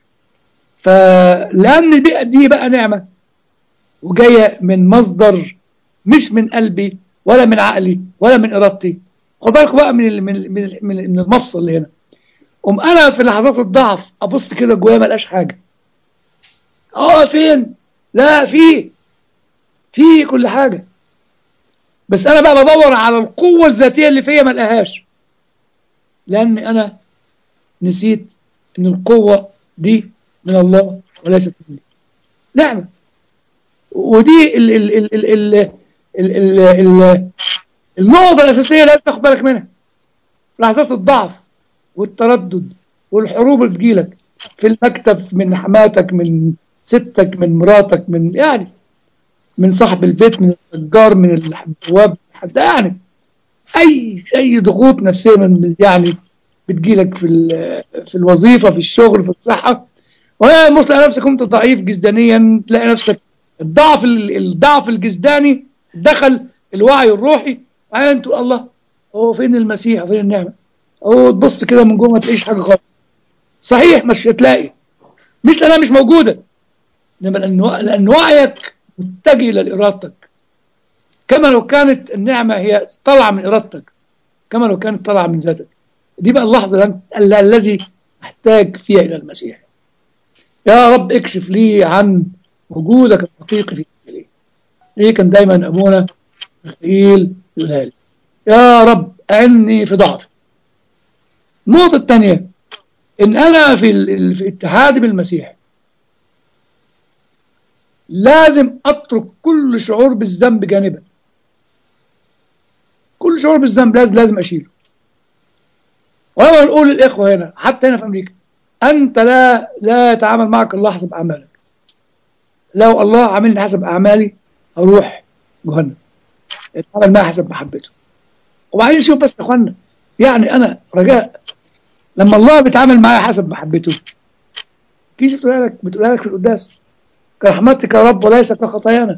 فلأن دي بقى نعمة وجاية من مصدر، مش من قلبي ولا من عقلي ولا من إرادتي. خد بالك بقى من المفصل اللي هنا. انا في لحظات الضعف ابص كده جوايا ما الاقيش حاجه. فين؟ لا، في كل حاجه، بس انا بقى بدور على القوه الذاتيه اللي فيا ما الاقيهاش، لان انا نسيت ان القوه دي من الله وليست مني، نعمه. ودي ال النقطه الاساسيه لازم تاخد بالك منها. لحظات الضعف والتردد والحروب اللي بتجيلك في المكتب، من حماتك، من ستك، من مراتك، من صاحب البيت، من النجار، من البواب، حتى اي ضغوط نفسيه بتجيلك في الوظيفه، في الشغل، في الصحه. ومثل تلاقي نفسك انت ضعيف جسدانيا، تلاقي نفسك الضعف الجسداني دخل الوعي الروحي، انت الله، هو فين المسيح وفين النعمه؟ هو تبص كده من جوه ما تلاقيش حاجه خالص. صحيح مش هتلاقي، مش لانها مش موجوده، انما لان وعيك متجه الى ارادتك، كما لو كانت النعمه هي طالعه من ارادتك، كما لو كانت طالعه من ذاتك. دي بقى اللحظه الذي احتاج فيها الى المسيح. يا رب اكشف لي عن وجودك الحقيقي في ليه. ليه كان دايما ابونا ميخائيل يقولها لي، يا رب اعني في ضعفي. النقطه الثانيه، ان انا في اتحادي بالمسيح لازم اترك كل شعور بالذنب جانبا. كل شعور بالذنب لازم اشيله. ولما نقول للاخوه هنا، حتى هنا في امريكا، انت لا يتعامل معك الله حسب اعمالك. لو الله عاملني حسب اعمالي اروح جهنم، يتعامل معي حسب محبته. وبعدين شوف بس يا اخوانا، انا رجاء، لما الله بيتعامل معايا حسب محبته، كيف بتقولها لك في القداس، كرحمتك يا رب وليس كخطايانا،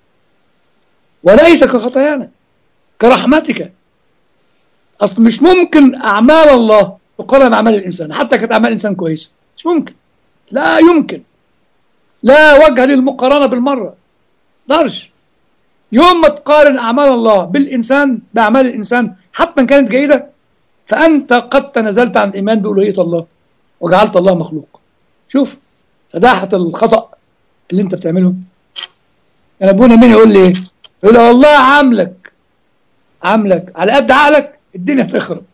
وليس كخطايانا، كرحمتك. اصل مش ممكن اعمال الله تقارن باعمال الانسان، حتى كانت اعمال الانسان كويسه، مش ممكن، لا يمكن، لا وجه للمقارنه بالمره. درش يوم ما تقارن اعمال الله بالانسان، باعمال الانسان حتى ان كانت جيده، فانت قد تنازلت عن الايمان بالوهيه الله وجعلت الله مخلوق. شوف فداحه الخطا اللي انت بتعمله. انا ابونا مين يقول لي ايه؟ يقول لي والله عاملك على قد عقلك الدنيا تخرب.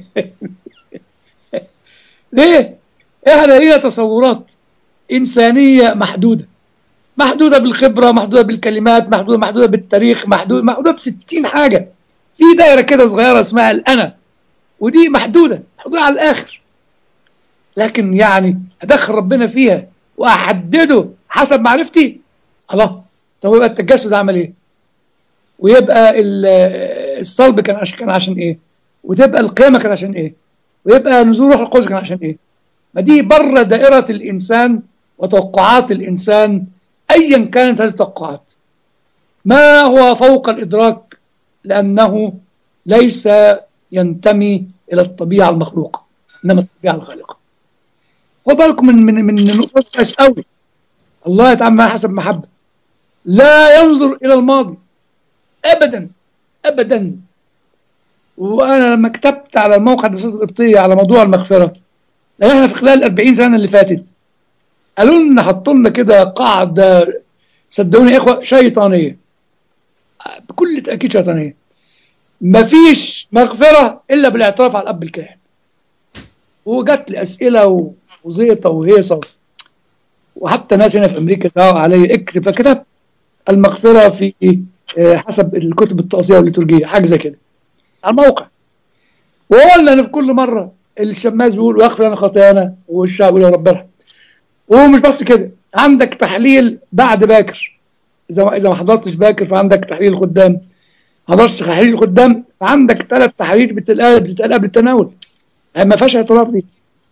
ليه؟ احنا لينا تصورات انسانيه محدوده بالخبره، محدوده بالكلمات، محدوده بالتاريخ، محدوده ب60 حاجه. في دايره كده صغيره اسمها الانا، ودي محدوده على الاخر. لكن ادخل ربنا فيها واحدده حسب معرفتي، الله. طب يبقى التجسد عمل ايه؟ ويبقى الصلب كان عشان ايه؟ وتبقى القيامه كان عشان ايه؟ ويبقى نزول روح القدس كان عشان ايه؟ ما دي بره دائره الانسان وتوقعات الانسان، ايا كانت هذه التوقعات. ما هو فوق الادراك، لانه ليس ينتمي الى الطبيعه المخلوقه، انما الطبيعه الخالقه. خد بالكم من نقطه كويس قوي. الله يتعامل معنا حسب محبه، لا ينظر الى الماضي ابدا ابدا. وانا لما كتبت على الموقع الدراسات القبطيه على موضوع المغفره، لان احنا في خلال 40 سنه اللي فاتت قالوا لنا، حطوا لنا كده قاعده، صدقوني يا اخوه، شيطانيه، بكل تاكيد شيطانيه. مفيش مغفرة إلا بالاعتراف على الأب الكاهن. وجات لي أسئلة وزيطة وهيصة، وحتى ناس هنا في أمريكا سواء علي اكتب، فكتبت المغفرة في حسب الكتب التقصية والليتورجية، حاجة زي كده على الموقع. وقلنا ان في كل مره الشماس بيقول واغفر لنا خطايانا، والشعب يقول يا رب ارحم. ومش بس كده، عندك تحليل بعد باكر، اذا ما حضرتش باكر فعندك تحليل الخدام، حضرتش تحليل الخدام فعندك 3 تحاليل بتتقال قبل التناول، ما فيهاش اعتراف دي.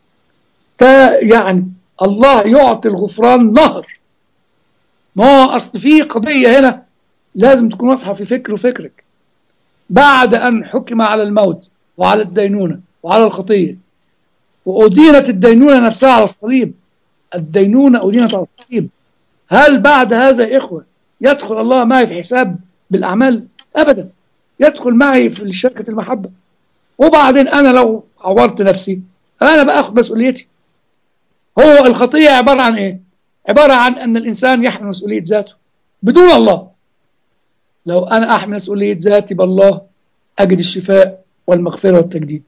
يعني الله يعطي الغفران نهر. ما هو اصل في قضيه هنا لازم تكون واضحه في فكر وفكرك. بعد ان حكم على الموت وعلى الدينونه وعلى الخطيه، وأدينت الدينونة نفسها على الصليب، الدينونة أدينت على الصليب، هل بعد هذا يا إخوة يدخل الله معي في حساب بالأعمال؟ أبدا. يدخل معي في شركة المحبة. وبعدين أنا لو عورت نفسي أنا بأخذ مسؤوليتي. هو الخطية عبارة عن إيه؟ عبارة عن أن الإنسان يحمل مسؤولية ذاته بدون الله. لو أنا أحمل مسؤولية ذاتي بالله أجد الشفاء والمغفرة والتجديد.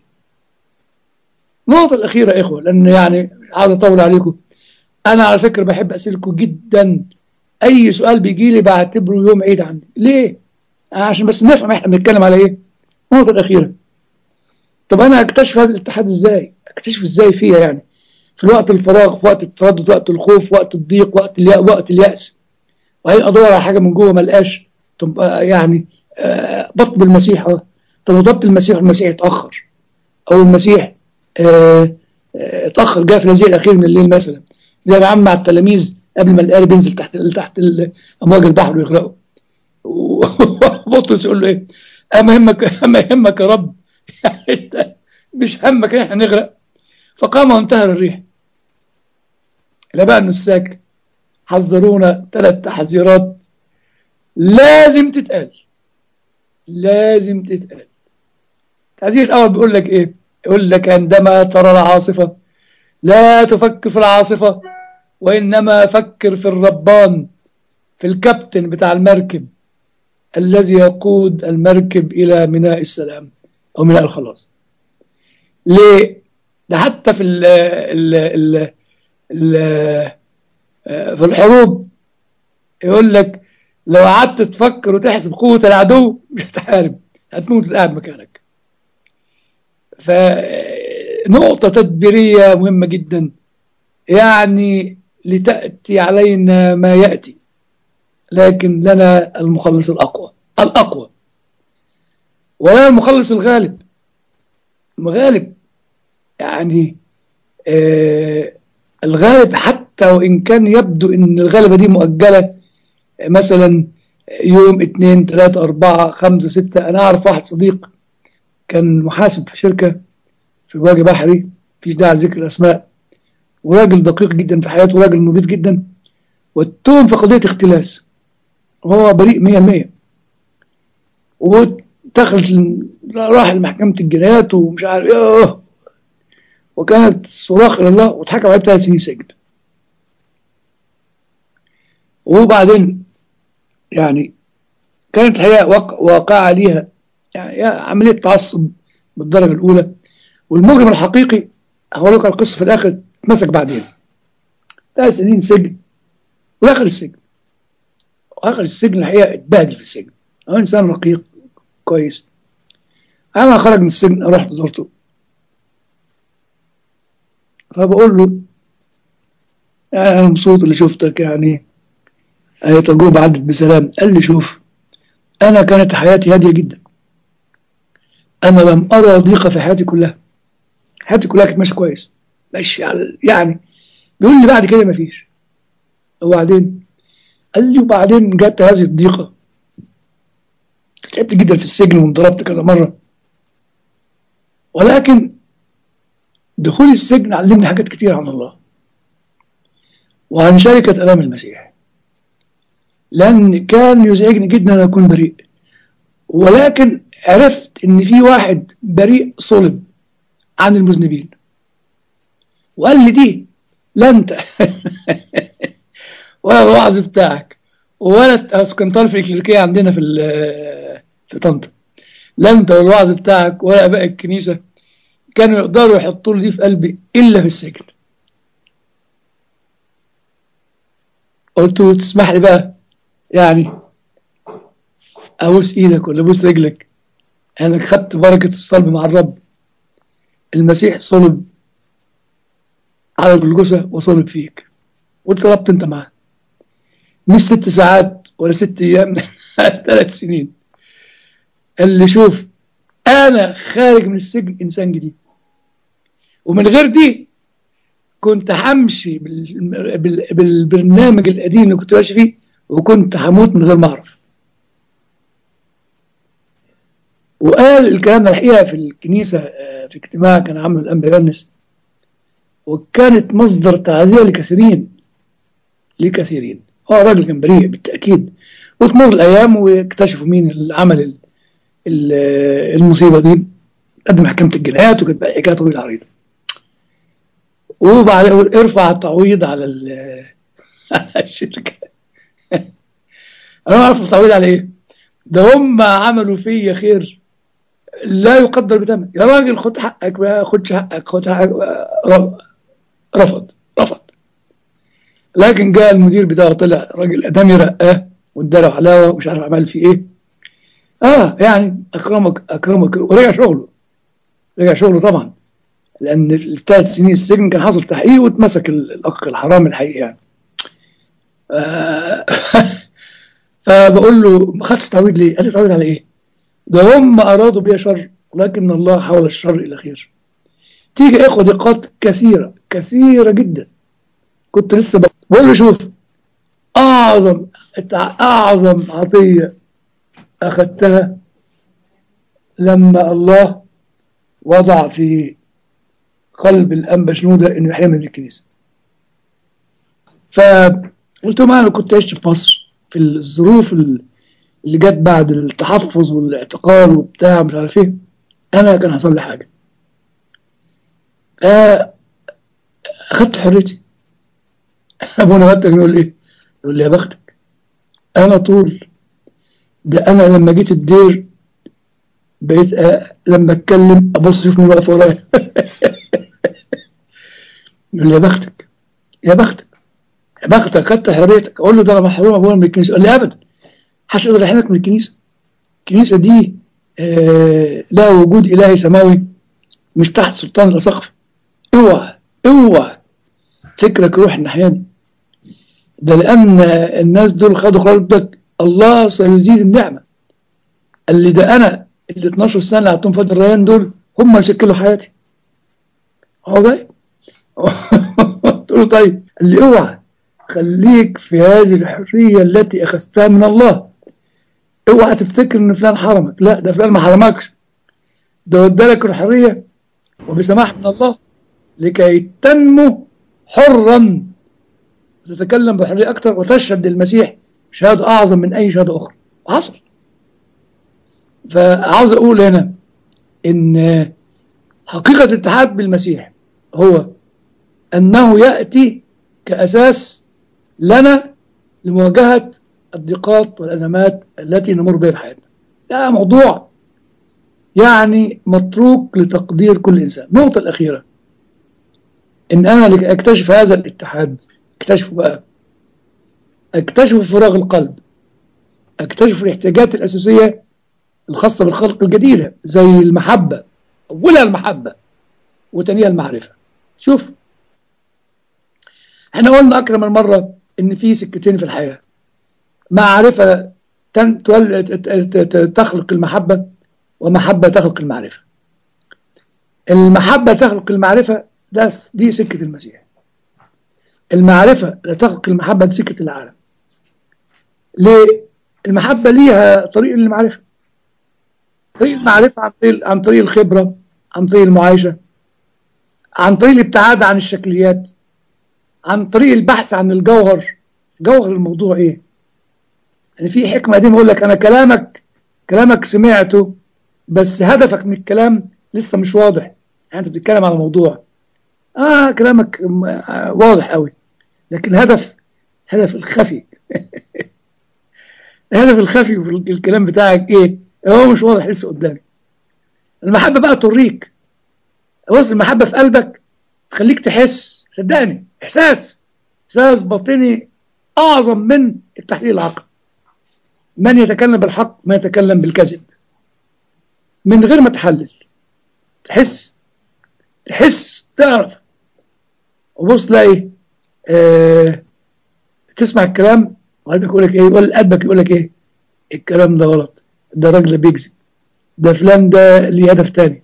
النقطة الأخيرة يا إخوة، لأن يعني عاوز أطول عليكم، أنا على فكرة بحب أسألكم جدا. أي سؤال بيجي لي بعتبره يوم عيد عندي. ليه؟ عشان بس نفهم إحنا بنتكلم على إيه. النقطة الأخيرة، طب أنا أكتشف هذا الاتحاد إزاي؟ أكتشف إزاي فيها يعني؟ في وقت الفراغ، في وقت التردد، وقت الخوف، وقت الضيق، وقت اليأس، وبعدين أدور على حاجة من جوه ما لقاش. طب يعني بطل المسيح. طب وضبط المسيح، المسيح اتأخر، أو المسيح اتأخر، جاء في الهزيع الأخير من الليل مثلا، زي ما عم مع التلاميذ قبل ما القارب ينزل تحت أمواج البحر ويغرقوا. وبطرس يقول له إيه؟ أما يهمك يا رب، يعني أنت مش همك إحنا نغرق. فقام وانتهر الريح. الآباء النساك حذرونا 3 تحذيرات لازم تتقال، لازم تتقال. التحذير الأول بيقول لك إيه؟ يقول لك عندما ترى العاصفة لا تفكر في العاصفة، وإنما فكر في الربان، في الكابتن بتاع المركب الذي يقود المركب إلى ميناء السلام أو ميناء الخلاص. ليه؟ ده حتى في ال في الحروب يقول لك لو قعدت تفكر وتحسب قوة العدو مش هتحارب، هتموت قاعد مكانك. فنقطة تدبيرية مهمة جدا، يعني لتأتي علينا ما يأتي، لكن لنا المخلص الأقوى، ولا المخلص الغالب. غالب يعني الغالب، حتى وإن كان يبدو أن الغالبة دي مؤجلة، مثلا يوم 2 3 4 5 6. أنا أعرف واحد صديق كان محاسب في شركة في وادي بحري، مفيش داعي لذكر الأسماء، وراجل دقيق جدا في حياته، وراجل نظيف جدا، واتهم في قضية اختلاس، هو بريء 100%. ودخل راح لمحكمة الجنايات ومش عارف ايه، وكانت صراخ الى الله، واتحكم عليه 3 سنين سجن. وبعدين يعني كانت الحقيقة واقعة ليها، يعني عملية تعصب بالدرجة الأولى. والمجرم الحقيقي هقول لك القصة في الآخر، اتمسك بعدين 3 سنين سجن، ودخل السجن. وآخر السجن الحقيقة اتبهدل في السجن، هو إنسان رقيق كويس. أنا خرج من السجن رحت زرته، فبقول له يعني أنا مبسوط اللي شفتك، يعني هي تجربة عدت بسلام. قال لي شوف، أنا كانت حياتي هادية جدا، أنا لم أرى ضيقة في حياتي كلها، حياتي كلها كانت ماشية كويس، ماشي يعني. بيقول لي بعد كده مفيش. وبعدين قال لي وبعدين جت هذه الضيقة، تعبت جدا في السجن وانضربت كذا مرة، ولكن دخول السجن علمني حاجات كتير عن الله وعن شركة ألام المسيح، لأن كان يزعجني جدا أن أكون بريء، ولكن عرفت إن في واحد بريء صلب عن المذنبين، وقال لي دي لا أنت ولا الوعظ بتاعك ولا كان طالب في الكليريكية عندنا في طنطا. لا انت والوعظ بتاعك ولا اباء الكنيسه كانوا يقدروا يحطوا لي دي في قلبي الا في السجن. قلت له تسمح لي بقى يعني ابوس ايدك ولا ابوس رجلك، انا خدت بركه الصلب مع الرب. المسيح صلب على الجلجثه وصلب فيك واتطلبت انت معاه، مش 6 ساعات ولا 6 ايام 3 سنين. اللي شوف انا خارج من السجن انسان جديد، ومن غير دي كنت همشي بالبرنامج القديم اللي كنت ماشي فيه، وكنت هموت من غير ما اعرف. وقال الكلام ده الحقيقه في الكنيسه في اجتماع كان عامله الانبا يونس، وكانت مصدر تعزيه لكثيرين لكثيرين. هو راجل كان بريء بالتاكيد، وتمر الايام واكتشفوا مين اللي عمل المصيبه دي، قدم محكمه الجنايات، وكانت بقى حكايه طويله عريضه. وبعد ارفع التعويض على على الشركه. انا ما اعرف التعويض على ايه، ده هم عملوا فيا خير لا يقدر بثمن. يا راجل خد حقك ما خدش حقك، خد حقك رفض. لكن جاء المدير بتاعه طلع راجل ادمي، رقاه واداله علاوه ومش عارف عمل فيه ايه. يعني اكرمك ورجع شغله. رجع شغله طبعا، لان ال3 سنين السجن كان حصل تحقيق واتمسك الاخ الحرامي الحقيقي يعني. آه فبقول له ما خدتش تعويض ليه؟ قال لي تعويض على ايه؟ ده هم ارادوا بيا شر، ولكن الله حول الشر الى خير. تيجي اخد نقاط كثيره كثيره جدا. كنت لسه بقول له شوف، اعظم اعظم عطيه اخذتها لما الله وضع في قلب الانبا شنوده انه يحرمني من الكنيسه. فقلت له ما انا كنت عشت في مصر في الظروف اللي جت بعد التحفظ والاعتقال وبتاع مش عارف ايه، انا كان حصل لي حاجه. اخدت حريتي. ابونا متى يقول ايه؟ يقول لي يا بختك، انا طول ده انا لما جيت الدير بقيت لما اتكلم ابص اشوف مين واقف ورايا. يقول لي يا بختك يا بختك يا بختك، خدت حريتك. اقول له ده انا محروم ابونا من الكنيسه. قال لي ابدا، محدش يقدر يحرمك من الكنيسه. الكنيسه دي لها وجود الهي سماوي، مش تحت سلطان الاساقفه. اوعى اوعى فكرك يروح الناحيه دي. ده لان الناس دول خدوا قرارك، الله سيزيد النعمه. اللي ده انا ال 12 سنه اللي قعدتهم في الريان دول هم اللي شكلوا حياتي. هو ده. قلت له طيب، قال لي اوعى، خليك في هذه الحريه التي اخذتها من الله. اوعى تفتكر ان فلان حرمك، لا ده فلان ما حرمكش، ده ادالك الحريه وبسماح من الله لكي تنمو حرا، تتكلم بحريه اكثر وتشهد للمسيح شهاده اعظم من اي شهاده اخرى. حصل. فعاوز اقول هنا ان حقيقه الاتحاد بالمسيح هو انه ياتي كاساس لنا لمواجهه الضيقات والازمات التي نمر بها في حياتنا. ده موضوع يعني متروك لتقدير كل انسان. النقطه الاخيره، ان انا لكي اكتشف هذا الاتحاد، اكتشفه بقى، اكتشف فراغ القلب، اكتشف الاحتياجات الاساسيه الخاصه بالخلق الجديده زي المحبه. اولها المحبه وتانيها المعرفه. شوف، احنا قلنا اكثر من مره ان في سكتين في الحياه: معرفه تخلق المحبه، ومحبه تخلق المعرفه. المحبه تخلق المعرفه، دي سكه المسيح. المعرفه لا تخلق المحبه، دي سكه العالم. ليه؟ المحبه ليها طريق للمعرفه. طريق المعرفه عن طريق الخبره، عن طريق المعايشه، عن طريق الابتعاد عن الشكليات، عن طريق البحث عن الجوهر. جوهر الموضوع ايه؟ يعني في حكمه قديمه يقول لك انا كلامك سمعته، بس هدفك من الكلام لسه مش واضح. يعني انت بتتكلم على موضوع كلامك واضح قوي، لكن هدف الخفي. الهدف الخفي في الكلام بتاعك ايه؟ هو مش واضح لسه قدامي. المحبة بقى توريك. بص، المحبة في قلبك تخليك تحس، صدقني، إحساس باطني أعظم من التحليل العقلي. من يتكلم بالحق ما يتكلم بالكذب، من غير ما تحلل. تحس، تعرف. وبص تلاقي تسمع الكلام وقلبك يقول لك ايه، ولا قلبك يقول لك ايه، الكلام ده غلط، ده راجل بيكذب، ده فلان ده ليه هدف تاني.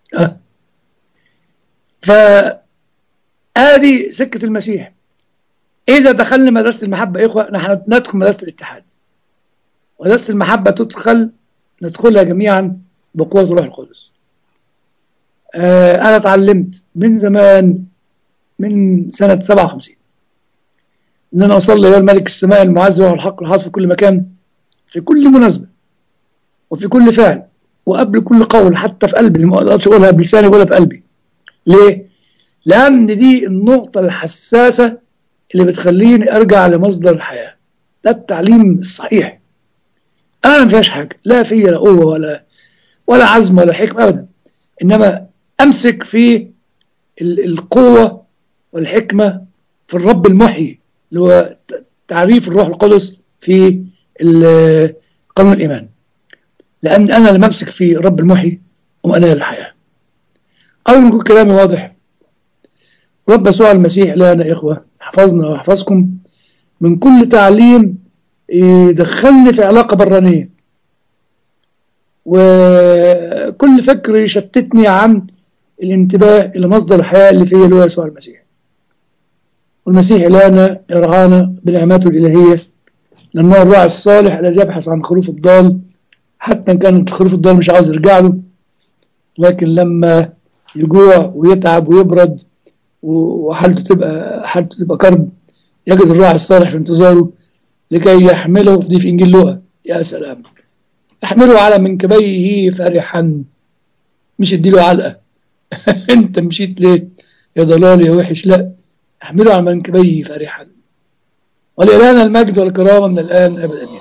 فادي سكة المسيح. إذا دخلنا مدرسة المحبة يا إخوة، نحن ندخل مدرسة الاتحاد. مدرسة المحبة ندخلها جميعا بقوة الروح القدس. أنا اتعلمت من زمان، من سنة 57، إن أنا أصلي يا الملك السماء المعز وهو الحق الحاضر في كل مكان، في كل مناسبة، وفي كل فعل، وقبل كل قول، حتى في قلبي، ما أقدرش أقولها بلساني ولا في قلبي. ليه؟ لأن دي النقطة الحساسة اللي بتخليني أرجع لمصدر الحياة. ده التعليم الصحيح. أنا ما فيهاش حاجة، لا فيا لا قوة ولا عزم ولا حكمة أبدا، إنما أمسك في القوة والحكمة في الرب المحيي، اللي هو تعريف الروح القدس في قانون الإيمان. لأن أنا لما أمسك في الرب المحيي وأنا الحياة. أول ما يكون كلامي واضح، رب يسوع المسيح لنا يا إخوة حفظنا ويحفظكم من كل تعليم يدخلني في علاقة برانية، وكل فكر يشتتني عن الانتباه إلى مصدر الحياة اللي فيه، اللي هو يسوع المسيح. والمسيح إلهنا يرعانا بنعمته الإلهية، لأنه الراعي الصالح الذي يبحث عن خروف الضال، حتى إن كان الخروف الضال مش عاوز يرجع له، لكن لما يجوع ويتعب ويبرد وحالته تبقى كرب، يجد الراعي الصالح في انتظاره لكي يحمله. دي في إنجيل لوقا. يا سلام، يحمله على منكبيه فرحا، مش يديله علقة. انت مشيت ليه يا ضلال يا وحش؟ لا، احمله على منكبيه فرحا. ولإلهنا المجد والكرامة من الآن أبدا.